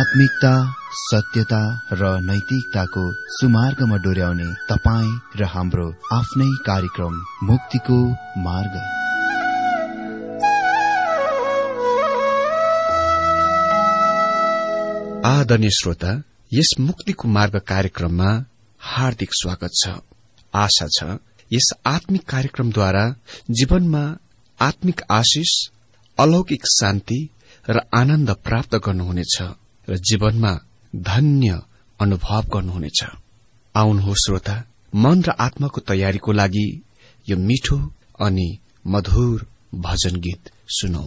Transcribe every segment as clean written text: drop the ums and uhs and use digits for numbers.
आत्मिकता, सत्यता र नैतिकताको सुमार्गमा डोर्याउने तपाईँ र हाम्रो आफ्नै कार्यक्रम मुक्तिको मार्ग। आदरणीय श्रोता, यस मुक्तिको मार्ग कार्यक्रममा हार्दिक स्वागत छ। आशा छ यस आत्मिक कार्यक्रमद्वारा जीवनमा आत्मिक आशिष, अलौकिक शान्ति र आनन्द प्राप्त गर्नुहुनेछ र जीवनमा धन्य अनुभव गर्नुहुनेछ। आउनुहोस् श्रोता, मन र आत्माको तयारीको लागि यो मिठो अनि मधुर भजन गीत सुनौ।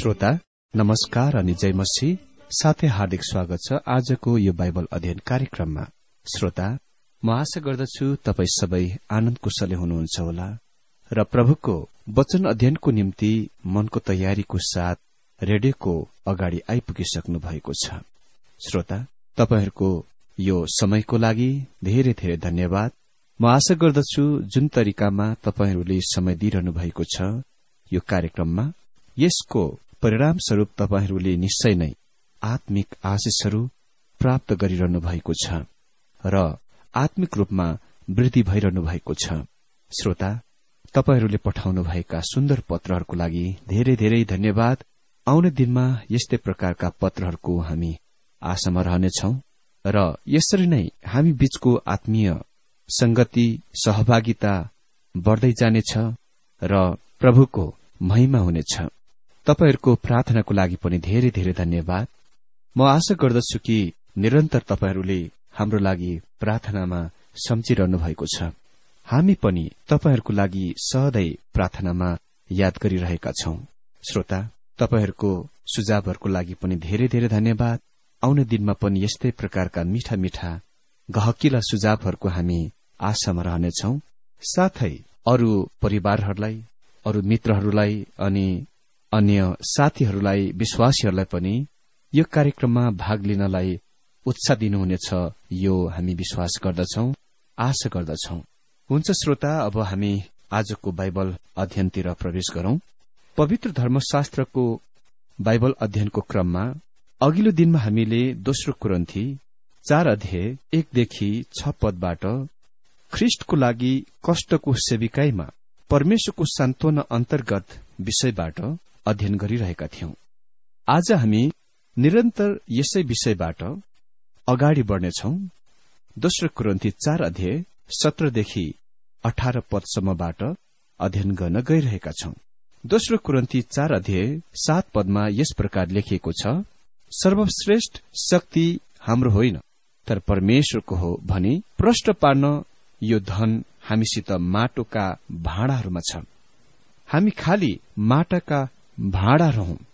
श्रोता नमस्कार अनि जय मसीह। साथै हार्दिक स्वागत छ आजको यो बाइबल अध्ययन कार्यक्रममा। श्रोता, म आशा गर्दछु तपाई सबै आनन्द कुशले हुनुहुन्छ होला र प्रभुको वचन अध्ययनको निम्ति मनको तयारीको साथ रेडियोको अगाडि आइपुगिसक्नु भएको छ। श्रोता, तपाईहरूको यो समयको लागि धेरै धेरै धन्यवाद। म आशा गर्दछु जुन तरिकामा तपाईहरूले समय दिइरहनु भएको छ यो कार्यक्रममा, यसको परिणामस्वरूप तपाईहरूले निश्चय नै आत्मिक आशिषहरू प्राप्त गरिरहनु भएको छ र आत्मिक रूपमा वृद्धि भइरहनु भएको छ। श्रोता, तपाईहरूले पठाउनु भएका सुन्दर पत्रहरूको लागि धेरै धेरै धन्यवाद। आउने दिनमा यस्तै प्रकारका पत्रहरूको हामी आशामा रहनेछौं र यसरी नै हामी बीचको आत्मीय संगति सहभागिता बढ्दै जानेछ र प्रभुको महिमा हुनेछ। तपाईहरूको प्रार्थनाको लागि पनि धेरै धेरै धन्यवाद। म आशा गर्दछु कि निरन्तर तपाईहरूले हाम्रो लागि प्रार्थनामा सम्झिरहनु भएको छ। हामी पनि तपाईहरूको लागि सधैँ प्रार्थनामा याद गरिरहेका छौं। श्रोता, तपाईहरूको सुझावहरूको लागि पनि धेरै धेरै धन्यवाद। आउने दिनमा पनि यस्तै प्रकारका मीठा मीठा गहकिला सुझावहरूको हामी आशामा रहनेछौं। साथै अरू परिवारहरूलाई, अरू मित्रहरूलाई अनि अन्य साथीहरूलाई, विश्वासीहरूलाई पनि यो कार्यक्रममा भाग लिनलाई उत्साह दिनुहुनेछ, यो हामी विश्वास गर्दछौं, आशा गर्दछौं। हुन्छ श्रोता, अब हामी आजको बाइबल अध्ययनतिर प्रवेश गरौं। पवित्र धर्मशास्त्रको बाइबल अध्ययनको क्रममा अघिल्लो दिनमा हामीले दोस्रो कोरिन्थी 4 अध्याय 1 देखि 6 पदबाट ख्रिस्टको लागि कष्टको सेविकाईमा परमेश्वरको सान्त्वना अन्तर्गत विषयबाट अध्ययन गरिरहेका थियौं। आज हामी निरन्तर यसै विषयबाट अगाडि बढ्नेछौं। दोस्रो कोरिन्थी 4 अध्याय 17 देखि 18 पदसम्मबाट अध्ययन गर्न गइरहेका छौं। दोस्रो कोरिन्थी 4 अध्याय 7 पदमा यस प्रकार लेखिएको छ, सर्वश्रेष्ठ शक्ति हाम्रो होइन तर परमेश्वरको हो भनी प्रष्ट पार्न यो धन हामीसित माटोका भाँडाहरूमा छ। हामी खाली माटाका भाँडाहरू हौं।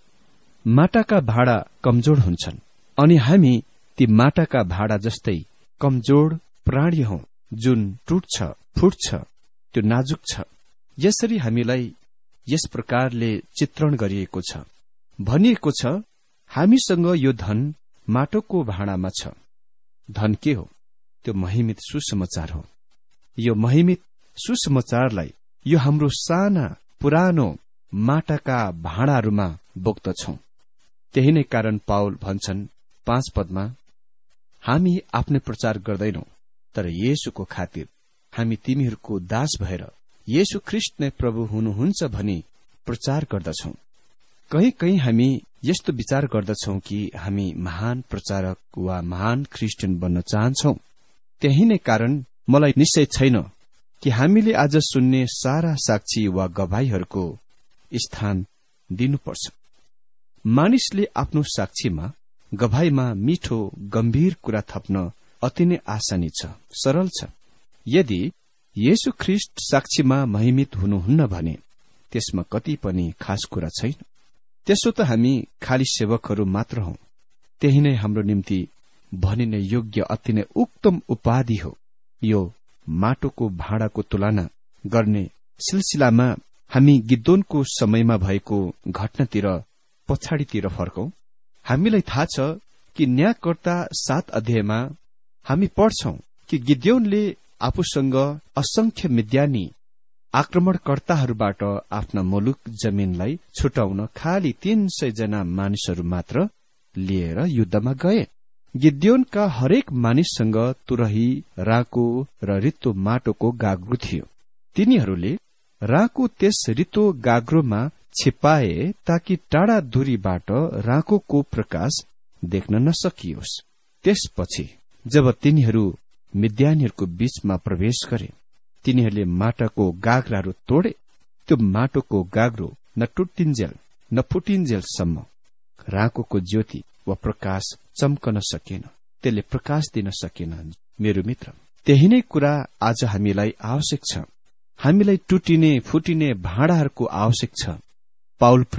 माटाका भाँडा कमजोर हुन्छन् अनि हामी ती माटाका भाँडा जस्तै कमजोर प्राणी हौं जुन टुट्छ, फुट्छ, त्यो नाजुक छ। यसरी हामीलाई यस प्रकारले चित्रण गरिएको छ, भनिएको छ, हामीसँग यो धन माटोको भाँडामा छ। धन के हो? त्यो महिमित सुसमाचार हो। यो महिमित सुसमाचारलाई यो हाम्रो साना पुरानो माटाका भाँडाहरूमा बोक्दछौं। त्यही नै कारण पाउल भन्छन् 5 पदमा, हामी आफ्नै प्रचार गर्दैनौ तर येशूको खातिर हामी तिमीहरूको दास भएर येशू ख्रिस्ट नै प्रभु हुनुहुन्छ भनी प्रचार गर्दछौं। कहीं कहीं हामी यस्तो विचार गर्दछौं कि हामी महान प्रचारक वा महान ख्रिस्टियन बन्न चाहन्छौं। त्यही नै कारण मलाई निश्चय छैन कि हामीले आज सुन्ने सारा साक्षी वा गवाईहरूको स्थान दिनुपर्छ। मानिसले आफ्नो साक्षीमा, गवाईमा मिठो गम्भीर कुरा थप्न अति नै आसानी छ, सरल छ। यदि येशू ख्रिस्ट साक्षीमा महिमित हुनुहुन्न भने त्यसमा कति पनि खास कुरा छैन। त्यसो त हामी खाली सेवकहरू मात्र हौं। त्यही नै हाम्रो निम्ति भनिने योग्य अति नै उत्तम उपाधि हो। यो माटोको भाँडाको तुलना गर्ने सिलसिलामा हामी गिदोनको समयमा भएको घटनातिर पछाडितिर फर्कौं। हामीलाई थाहा छ कि न्यायकर्ता 7 अध्यायमा हामी पढ्छौं कि गिद्योनले आफूसँग असंख्य मिद्यानी आक्रमणकर्ताहरूबाट आफ्ना मुलुक जमिनलाई छुटाउन खाली 300 जना मानिसहरू मात्र लिएर युद्धमा गए। गिद्योनका हरेक मानिससँग तुरही, राको र रित्तो माटोको गाग्रो थियो। तिनीहरूले राको त्यस रित्तो गाग्रोमा छिपाए ताकि टाढा दूरीबाट राकोको प्रकाश देख्न नसकियोस्। त्यसपछि जब तिनीहरू मिद्यानीहरूको बीचमा प्रवेश गरे, तिनीहरूले माटाको गाग्राहरू तोडे। त्यो माटोको गाग्रो न टुट्टिन्जेल न फुटिन्जेलसम्म राकोको ज्योति वा प्रकाश चम्कन सकेन, त्यसले प्रकाश दिन सकेन। मेरो मित्र, त्यही नै कुरा आज हामीलाई आवश्यक छ। हामीलाई टुटिने फुटिने भाँडाहरूको आवश्यक छ। पाउल प्रेरित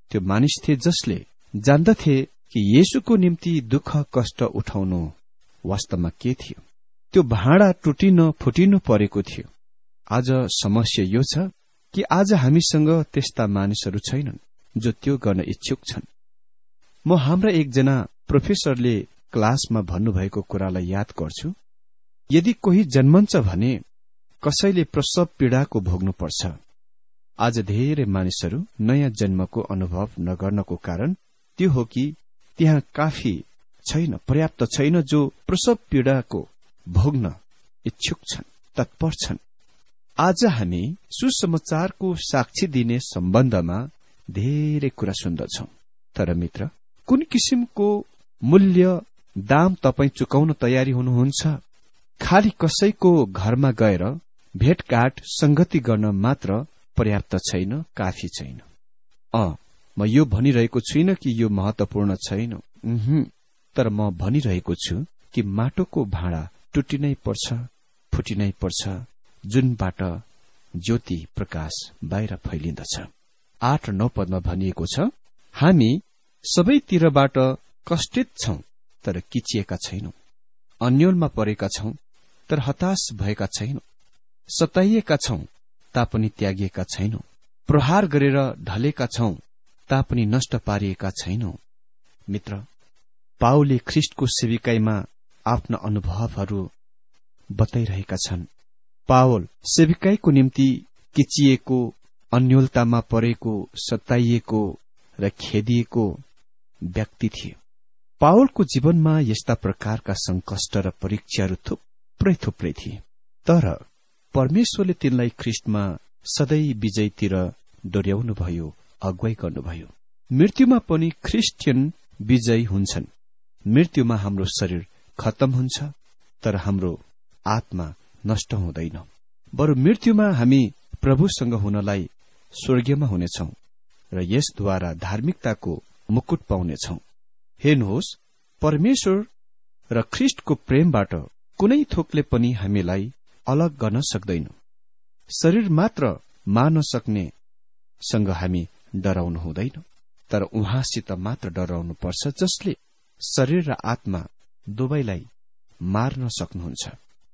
त्यो मानिस थिए जसले जान्दथे कि येशूको निम्ति दुःख कष्ट उठाउनु वास्तवमा के थियो। त्यो भाँडा टुटिन फुटिनु परेको थियो। आज समस्या यो छ कि आज हामीसँग त्यस्ता मानिसहरू छैनन् जो त्यो गर्न इच्छुक छन्। म हाम्रा एकजना प्रोफेसरले क्लासमा भन्नुभएको कुरालाई याद गर्छु। यदि कोही जन्मन्छ भने कसैले प्रसव पीडाको भोग्नुपर्छ। आज धेरै मानिसहरू नयाँ जन्मको अनुभव नगर्नको कारण त्यो हो कि त्यहाँ काफी छैन, पर्याप्त छैन जो प्रसव पीडाको भोग्न इच्छुक छन्, तत्पर छन्। आज हामी सुसमाचारको साक्षी दिने सम्बन्धमा धेरै कुरा सुन्दछौं। तर मित्र, कुन किसिमको मूल्य दाम तपाईं चुकाउन तयारी हुनुहुन्छ? खाली कसैको घरमा गएर भेटघाट संगति गर्न मात्र पर्याप्त छैन, काफी छैन। म यो भनिरहेको छुइन कि यो महत्वपूर्ण छैन, तर म भनिरहेको छु कि माटोको भाँडा टुटिनै पर्छ, फुटिनै पर्छ, जुनबाट ज्योति प्रकाश बाहिर फैलिन्दछ। 8 र 9 पदमा भनिएको छ, हामी सबैतिरबाट कष्टित छौं तर किचिएका छैनौं, अन्योलमा परेका छौं तर हताश भएका छैनौं, सताइएका छौं तापनि त्यागिएका छैनौं, प्रहार गरेर ढलेका छौं तापनि नष्ट पारिएका छैनौं। मित्र, पाउलले ख्रिस्टको सेविकाईमा आफ्ना अनुभवहरू बताइरहेका छन्। पावल सेविकाईको निम्ति किचिएको, अन्योलतामा परेको, सताइएको र खेदिएको व्यक्ति थिए। पावलको जीवनमा यस्ता प्रकारका संकष्ट र परीक्षाहरू थुप्रै थिए, तर परमेश्वरले तिनलाई ख्रिस्टमा सधैँ विजयतिर डोर्याउनुभयो, अगुवाई गर्नुभयो। मृत्युमा पनि क्रिस्चियन विजयी हुन्छन्। मृत्युमा हाम्रो शरीर खत्तम हुन्छ तर हाम्रो आत्मा नष्ट हुँदैन। बरु मृत्युमा हामी प्रभुसँग हुनलाई स्वर्गीयमा हुनेछौं र यसद्वारा धार्मिकताको मुकुट पाउनेछौं। हेर्नुहोस्, परमेश्वर र ख्रिस्टको प्रेमबाट कुनै थोकले पनि हामीलाई अलग गर्न सक्दैन। शरीर मात्र मार्न सक्ने सँग हामी डराउनु हुँदैन, तर उहाँसित मात्र डराउनु पर्छ जसले शरीर र आत्मा दुवैलाई मार्न सक्नुहुन्छ।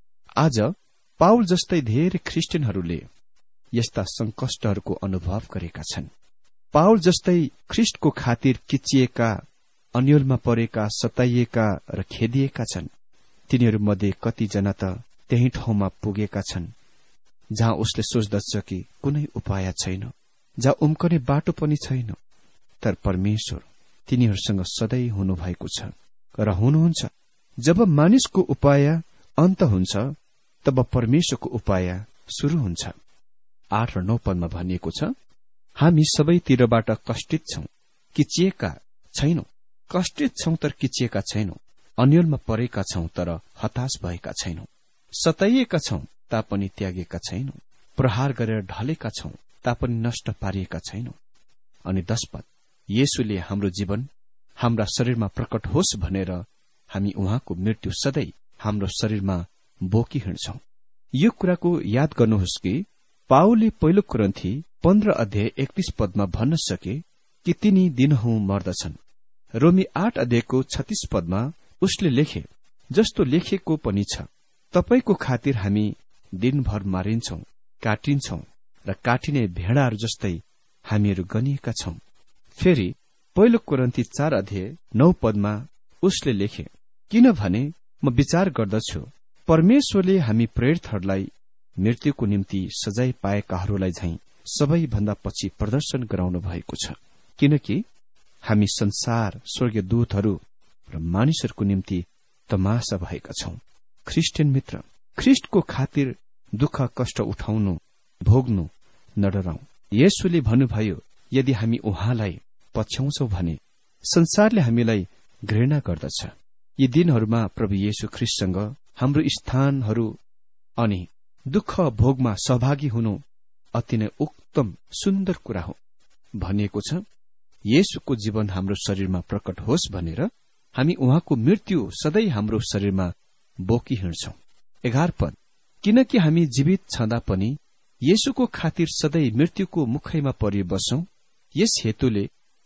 आज पाउल जस्तै धेरै ख्रिस्टियनहरूले यस्ता संकष्टहरूको अनुभव गरेका छन्। पाउल जस्तै ख्रिस्टको खातिर किचिएका, अन्योलमा परेका, सताइएका र खेदिएका छन्। तिनीहरूमध्ये कतिजना त त्यही ठाउँमा पुगेका छन् जहाँ उसले सोच्दछ कि कुनै उपाय छैन, जहाँ उम्कने बाटो पनि छैन, तर परमेश्वर तिनीहरूसँग सधैँ हुनुभएको छ र हुनुहुन्छ। जब मानिसको उपाय अन्त हुन्छ तब परमेश्वरको उपाय शुरू हुन्छ। 8 र 9 पदमा भनिएको छ, हामी सबैतिरबाट कष्टित छौं, किचिएका छैनौं, कष्टित छौं तर किचिएका छैनौं, अन्योलमा परेका छौं तर हताश भएका छैनौं, सताइएका छौं तापनि त्यागेका छैनौं, प्रहार गरेर ढलेका छौं तापनि नष्ट पारिएका छैनौं। अनि 10 पद, येशूले हाम्रो जीवन हाम्रा शरीरमा प्रकट होस् भनेर हामी उहाँको मृत्यु सधैँ हाम्रो शरीरमा बोकी हिँड्छौं। यो कुराको याद गर्नुहोस् कि पाउलले पहिलो कोरिन्थी 15 अध्याय 31 पदमा भन्न सके कि तिनी दिनहुँ मर्दछन्। रोमी 8 अध्यायको 36 पदमा उसले लेखे, जस्तो लेखेको पनि छ, तपाईको खातिर हामी दिनभर मारिन्छौं, काटिन्छौं र काटिने भेडाहरू जस्तै हामीहरू गनिएका छौं। फेरि पहिलो कोरिन्थी 4 अध्याय 9 पदमा उसले लेखे, किनभने म विचार गर्दछु परमेश्वरले हामी प्रेरितहरूलाई मृत्युको निम्ति सजाय पाएकाहरूलाई झैं सबैभन्दा पछि प्रदर्शन गराउनु भएको छ, किनकि हामी संसार, स्वर्गीय दूतहरू र मानिसहरूको निम्ति तमासा भएका छौं। ख्रिस्टियन मित्र, ख्रिस्टको खातिर दुःख कष्ट उठाउनु, भोग्नु नडराउँ। येशूले भन्नुभयो, यदि हामी उहाँलाई पछ्याउँछौं भने संसारले हामीलाई घृणा गर्दछ। यी दिनहरूमा प्रभु येशू ख्रिस्टसँग हाम्रो स्थानहरू अनि दुःख भोगमा सहभागी हुनु अति नै उत्तम सुन्दर कुरा हो। भनिएको छ, येशूको जीवन हाम्रो शरीरमा प्रकट होस् भनेर हामी उहाँको मृत्यु सधैँ हाम्रो शरीरमा बोकी हिँड्छौं। 11 पद, किनकि हामी जीवित छँदा पनि येशूको खातिर सधैँ मृत्युको मुखैमा परि बस्छौं। यस हेतुले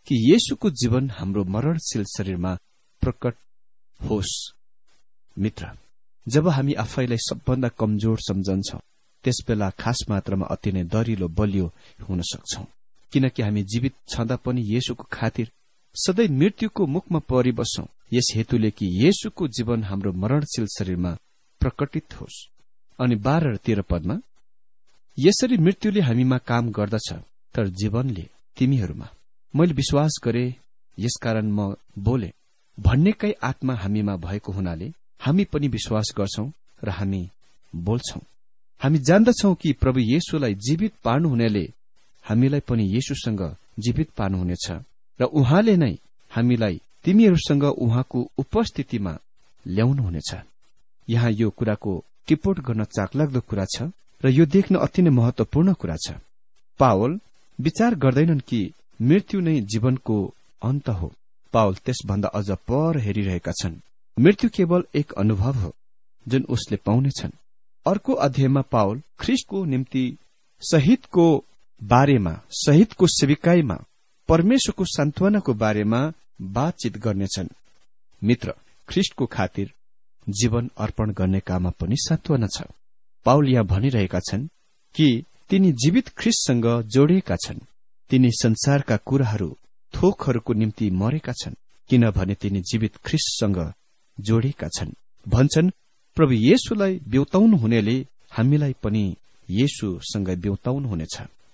कि येशूको जीवन हाम्रो मरणशील शरीरमा प्रकट होस्। मित्र, जब हामी आफैलाई सबभन्दा कमजोर सम्झन्छौं त्यसबेला खास मात्रामा अति नै दरिलो बलियो हुन सक्छौं, किनकि हामी जीवित छँदा पनि येशूको खातिर सधैँ मृत्युको मुखमा परिबस्छौं। यस हेतुले कि येशूको जीवन हाम्रो मरणशील शरीरमा प्रकटित होस्। अनि 12 र 13 पदमा, यसरी मृत्युले हामीमा काम गर्दछ तर जीवनले तिमीहरूमा। मैले विश्वास गरे, यसकारण म बोले भन्नेकै आत्मा हामीमा भएको हुनाले हामी पनि विश्वास गर्छौं र हामी बोल्छौं। हामी जान्दछौं कि प्रभु येशूलाई जीवित पार्नुहुनेले हामीलाई पनि येशूसँग जीवित पार्नुहुनेछ र उहाँले नै हामीलाई तिमीहरूसँग उहाँको उपस्थितिमा ल्याउनुहुनेछ। यहाँ यो कुराको टिप्पण गर्न चाखलाग्दो कुरा छ र यो देख्न अति नै महत्वपूर्ण कुरा छ। पावल विचार गर्दैनन् कि मृत्यु नै जीवनको अन्त हो। पावल त्यसभन्दा अझ पर हेरिरहेका छन्। मृत्यु केवल एक अनुभव हो जुन उसले पाउनेछन्। अर्को अध्यायमा पावल ख्रीष्टको निम्ति शहीदको बारेमा, शहीदको सेविकाईमा परमेश्वरको सान्त्वनाको बारेमा बातचित गर्नेछन्। मित्र, ख्रीष्टको खातिर जीवन अर्पण गर्ने काममा पनि सान्त्वना छ। पावल यहाँ भनिरहेका छन् कि तिनी जीवित ख्रीष्टसँग जोडिएका छन्। तिनी संसारका कुराहरू थोकहरूको निम्ति मरेका छन्, किनभने तिनी जीवित ख्रीष्टसँग जोडिएका छन्। भन्छन्, प्रभु येशूलाई ब्यौताउनु हुनेले हामीलाई पनि येशूसँग ब्यौताउनु हुनेछ।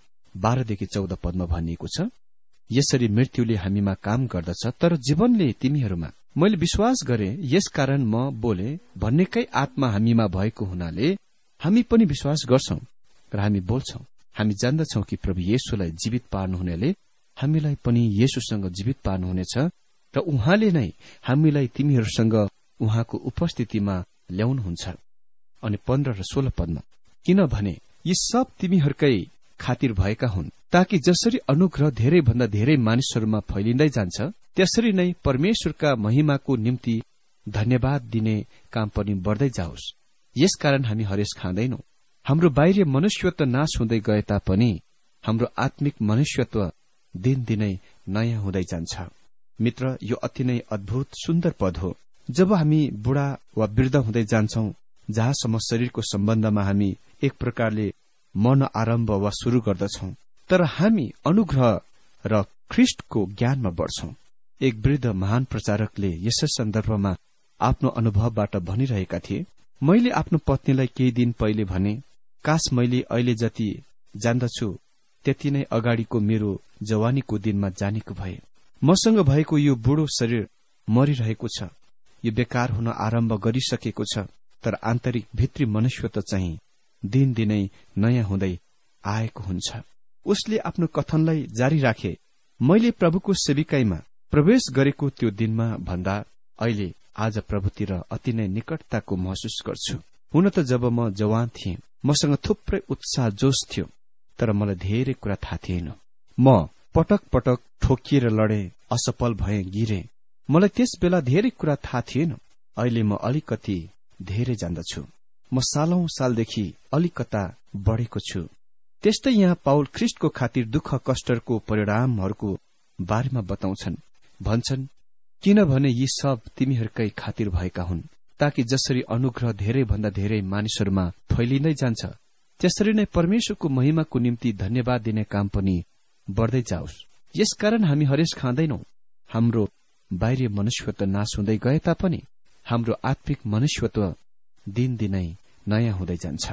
12 देखि 14 पदमा भनिएको छ, यसरी मृत्युले हामीमा काम गर्दछ तर जीवनले तिमीहरूमा। मैले विश्वास गरे, यसकारण म बोले भन्नेकै आत्मा हामीमा भएको हुनाले हामी पनि विश्वास गर्छौं र हामी बोल्छौं। हामी जान्दछौं कि प्रभु येशूलाई जीवित पार्नुहुनेले हामीलाई पनि येशूसँग जीवित पार्नुहुनेछ र उहाँले नै हामीलाई तिमीहरूसँग उहाँको उपस्थितिमा ल्याउनुहुन्छ। अनि 15 र 16 पदमा, किनभने यी सब तिमीहरूकै खातिर भएका हुन्, ताकि जसरी अनुग्रह धेरै भन्दा धेरै मानिसहरूमा फैलिँदै जान्छ त्यसरी नै परमेश्वरका महिमाको निम्ति धन्यवाद दिने काम पनि बढ्दै जाओस्। यसकारण हामी हरेस खाँदैनौं। हाम्रो बाहिरी मनुष्यत्व नाश हुँदै गए तापनि हाम्रो आत्मिक मनुष्यत्व दिनदिनै नयाँ हुँदै जान्छ। मित्र, यो अति नै अद्भुत सुन्दर पद हो। जब हामी बुढा वा वृद्ध हुँदै जान्छौं, जहाँसम्म शरीरको सम्बन्धमा हामी एक प्रकारले मर्न आरम्भ वा शुरू गर्दछौं, तर हामी अनुग्रह र ख्रीष्टको ज्ञानमा बढ्छौं। एक वृद्ध महान प्रचारकले यसै सन्दर्भमा आफ्नो अनुभवबाट भनिरहेका थिए, मैले आफ्नो पत्नीलाई केही दिन पहिले भने, काश मैले अहिले जति जान्दछु त्यति नै अगाडिको मेरो जवानीको दिनमा जानेको भए। मसँग भएको यो बुढो शरीर मरिरहेको छ, यो बेकार हुन आरम्भ गरिसकेको छ, तर आन्तरिक भित्री मनुष्यत्व चाहिँ दिनदिनै नयाँ हुँदै आएको हुन्छ। उसले आफ्नो कथनलाई जारी राखे, मैले प्रभुको सेविकाईमा प्रवेश गरेको त्यो दिनमा भन्दा अहिले आज प्रभुतिर अति नै निकटताको महसुस गर्छु। हुन त जब म जवान थिएँ मसँग थुप्रै उत्साह जोश थियो, तर मलाई धेरै कुरा थाहा थिएन। म पटक पटक ठोकिएर लडे, असफल भए, गिरे। मलाई त्यस बेला धेरै कुरा थाहा थिएन। अहिले म अलिकति धेरै जान्दछु। म सालौं सालदेखि अलिकता बढेको छु। त्यस्तै यहाँ पाउल ख्रीष्टको खातिर दुःख कष्टको परिणामहरूको बारेमा बताउँछन्। भन्छन्, किनभने यी सब तिमीहरूकै खातिर भएका हुन्, ताकि जसरी अनुग्रह धेरै भन्दा धेरै मानिसहरूमा फैलिँदै जान्छ त्यसरी नै परमेश्वरको महिमाको निम्ति धन्यवाद दिने काम पनि बढ्दै जाओस्। यसकारण हामी हरेस खाँदैनौं। हाम्रो बाहिरी मनुष्यत्व नाश हुँदै गए तापनि हाम्रो आत्मिक मनुष्यत्व दिनदिनै नयाँ हुँदै जान्छ।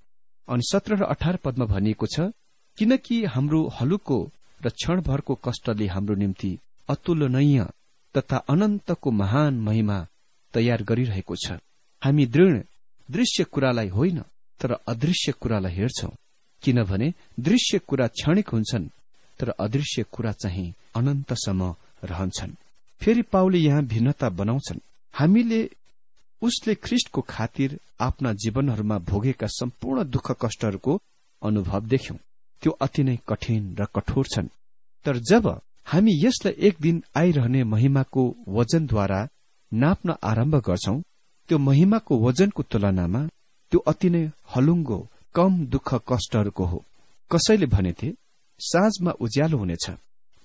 अनि 17 र 18 पदमा भनिएको छ, किनकि हाम्रो हलुको र क्षणभरको कष्टले हाम्रो निम्ति अतुलनीय तथा अनन्तको महान महिमा तयार गरिरहेको छ। हामी दृढ दृश्य कुरालाई होइन तर अदृश्य कुरालाई हेर्छौं, किनभने दृश्य कुरा क्षणिक हुन्छन् तर अदृश्य कुरा चाहिँ अनन्तसम्म रहन्छन्। फेरि पाउलले यहाँ भिन्नता बनाउँछन्। हामीले उसले ख्रीष्टको खातिर आफ्ना जीवनहरूमा भोगेका सम्पूर्ण दुःख कष्टहरूको अनुभव देख्यौं। त्यो अति नै कठिन र कठोर छन्, तर जब हामी यसलाई एक दिन आइरहने महिमाको वजनद्वारा नाप्न आरम्भ गर्छौं, त्यो महिमाको वजनको तुलनामा त्यो अति नै हलुङ्गो कम दुःख कष्टहरूको हो। कसैले भनेथे, साँझमा उज्यालो हुनेछ,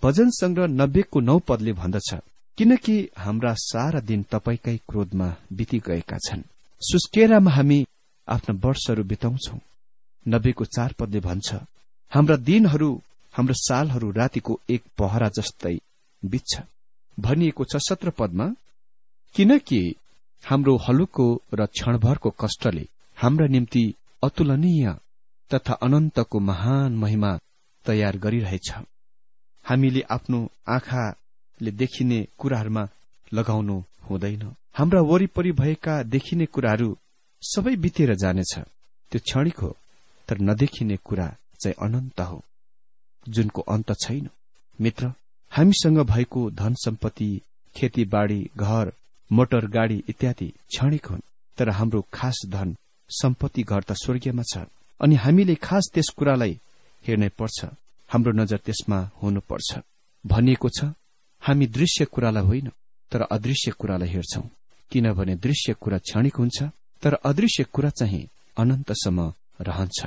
भजन संग्रह 90:9 पदले भन्दछ, किनकि हाम्रा सारा दिन तपाईकै क्रोधमा बिति गएका छन्। सुस्केरामा हामी आफ्ना वर्षहरू बिताउँछौ। 90:4 पदले भन्छ, हाम्रा दिनहरू, हाम्रो सालहरू रातिको एक पहरा जस्तै बित्छ। भनिएको छ 17 पदमा, किनकि हाम्रो हलुको र क्षणभरको कष्टले हाम्रा निम्ति अतुलनीय तथा अनन्तको महान महिमा तयार गरिरहेछ। हामीले आफ्नो आँखाले देखिने कुराहरूमा लगाउनु हुँदैन। हाम्रा वरिपरि भएका देखिने कुराहरू सबै बितेर जानेछ। त्यो क्षणिक हो, तर नदेखिने कुरा चाहिँ अनन्त हो, जुनको अन्त छैन। मित्र, हामीसँग भएको धन सम्पत्ति, खेतीबाड़ी, घर, मोटर गाडी इत्यादि क्षणिक हुन्, तर हाम्रो खास धन सम्पत्ति घर त स्वर्गीयमा छ, अनि हामीले खास त्यस कुरालाई हेर्नै पर्छ। हाम्रो नजर त्यसमा हुनुपर्छ। भनिएको छ, हामी दृश्य कुरालाई होइन तर अदृश्य कुरालाई हेर्छौं, किनभने दृश्य कुरा क्षणिक हुन्छ तर अदृश्य कुरा चाहिँ अनन्तसम्म रहन्छ।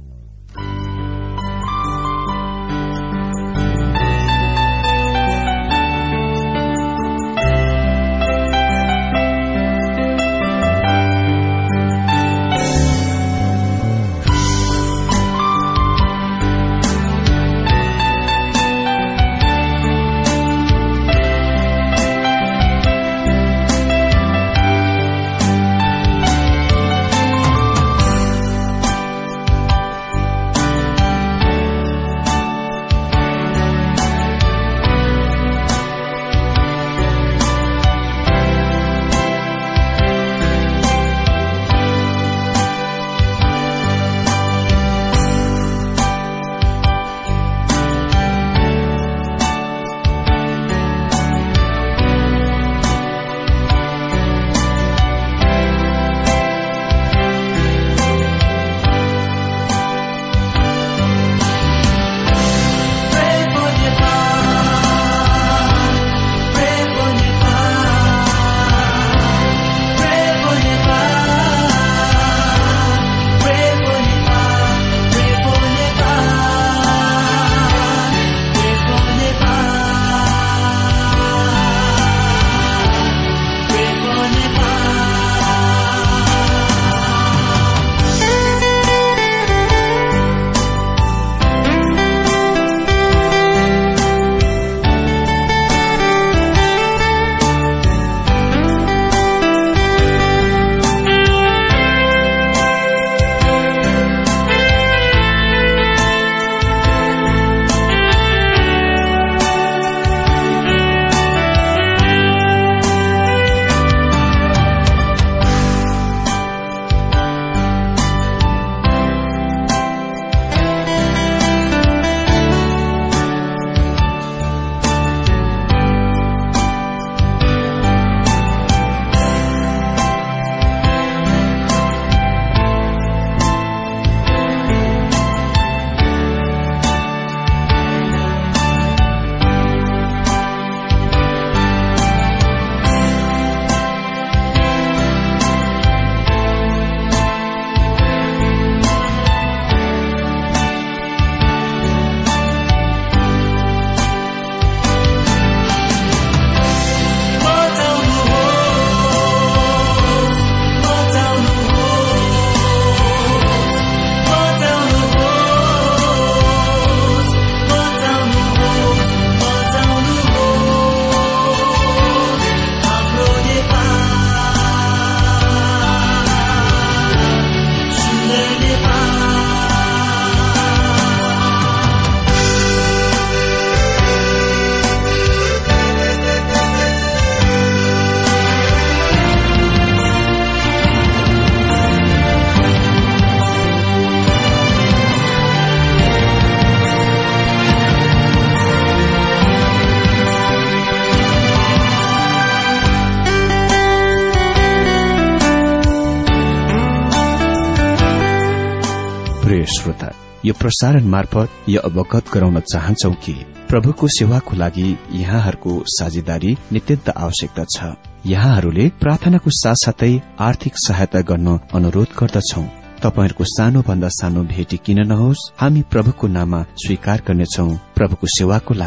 श्रोता, यो प्रसारण मार्फत यो अवगत गराउन चाहन्छौ कि प्रभुको सेवाको लागि यहाँहरूको साझेदारी नित्यन्त आवश्यकता छ। यहाँहरूले प्रार्थनाको साथसाथै आर्थिक सहायता गर्न अनुरोध गर्दछौ। तपाईहरूको सानो भन्दा सानो भेटी किन नहोस्, हामी प्रभुको नाममा स्वीकार गर्नेछौ। प्रभुको सेवाको लागि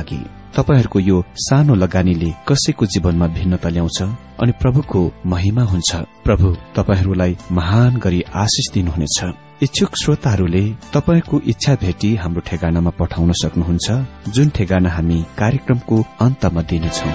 तपाईहरूको यो सानो लगानीले कसैको जीवनमा भिन्नता ल्याउँछ अनि प्रभुको महिमा हुन्छ। प्रभु तपाईहरूलाई महान गरी आशिष दिनुहुनेछ। इच्छुक श्रोताहरूले तपाईको इच्छा भेटी हाम्रो ठेगानामा पठाउन सक्नुहुन्छ, जुन ठेगाना हामी कार्यक्रमको अन्तमा दिनेछौं।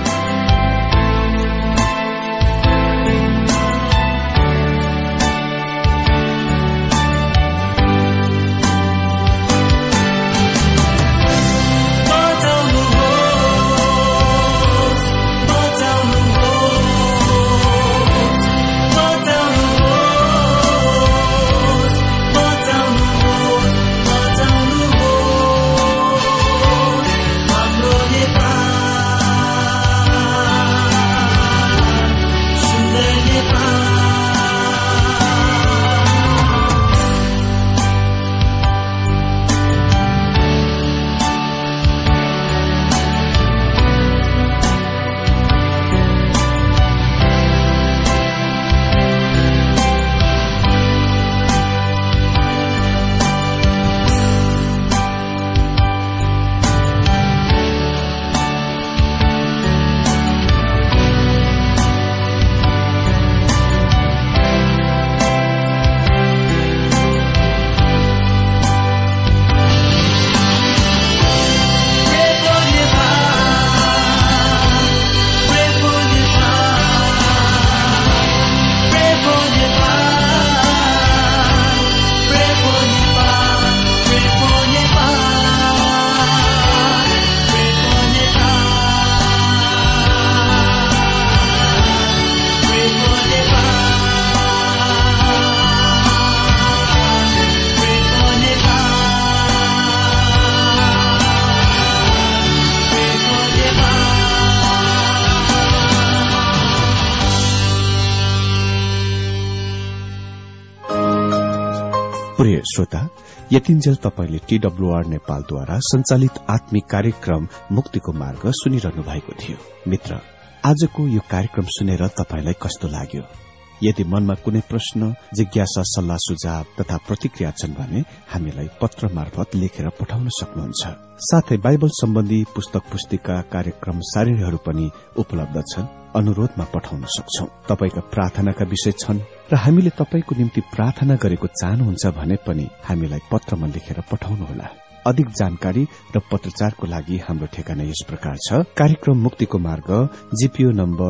प्रिय श्रोता, यतिन्जेल तपाईले टीडब्ल्यूआर नेपालद्वारा संचालित आत्मिक कार्यक्रम मुक्तिको मार्ग सुनिरहनु भएको थियो। मित्र, आजको यो कार्यक्रम सुनेर तपाईलाई कस्तो लाग्यो? यदि मनमा कुनै प्रश्न, जिज्ञासा, सल्लाह सुझाव तथा प्रतिक्रिया छन् भने हामीलाई पत्र मार्फत लेखेर पठाउन सक्नुहुन्छ। साथै बाइबल सम्बन्धी पुस्तक पुस्तिका, कार्यक्रम सारिहरू पनि उपलब्ध छन्, अनुरोधमा पठाउन सक्छौं। तपाईका प्रार्थनाका विषय छन् र हामीले तपाईको निम्ति प्रार्थना गरेको चाहनुहुन्छ भने पनि हामीलाई पत्रमा लेखेर पठाउनुहोला। अधिक जानकारी र पत्रचारको लागि हाम्रो ठेगाना यस प्रकार छ। कार्यक्रम मुक्तिको मार्ग, GPO number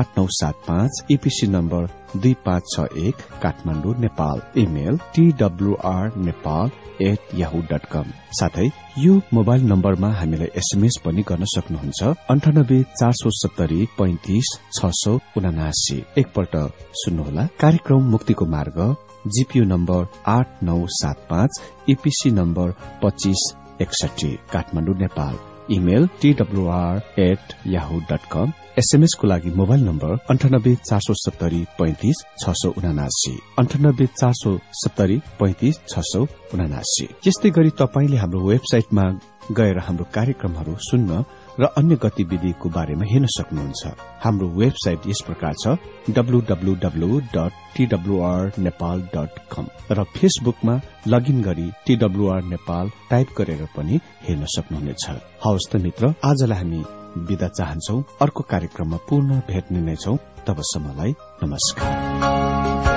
8975, EPC number 2561, Kathmandu, Nepal. Email twrnepal@yahoo.com। साथै यो मोबाइल नम्बरमा हामीलाई एसएमएस पनि गर्न सक्नुहुन्छ। 9847435679। एकपल्ट सुन्नुहोला। कार्यक्रम मुक्तिको मार्ग, GPO number 8975, EPC number 2561, Kathmandu, Nepal. Email twr@yahoo.com। SMS को लागि मोबाइल नम्बर 9847435679, 9847435679। यस्तै गरी तपाईले हाम्रो वेबसाइटमा गएर हाम्रो कार्यक्रमहरू सुन्न र अन्य गतिविधिको बारेमा हेर्न सक्नुहुन्छ। हाम्रो वेबसाइट यस प्रकार छ, www.twrnepal.com, र फेसबुकमा लगइन गरी TWR नेपाल टाइप गरेर पनि हेर्न सक्नुहुनेछ। हवस् त मित्र, आजलाई हामी बिदा चाहन्छौ। अर्को कार्यक्रममा पुनः भेट्ने नै छौं। तबसम्मलाई नमस्कार।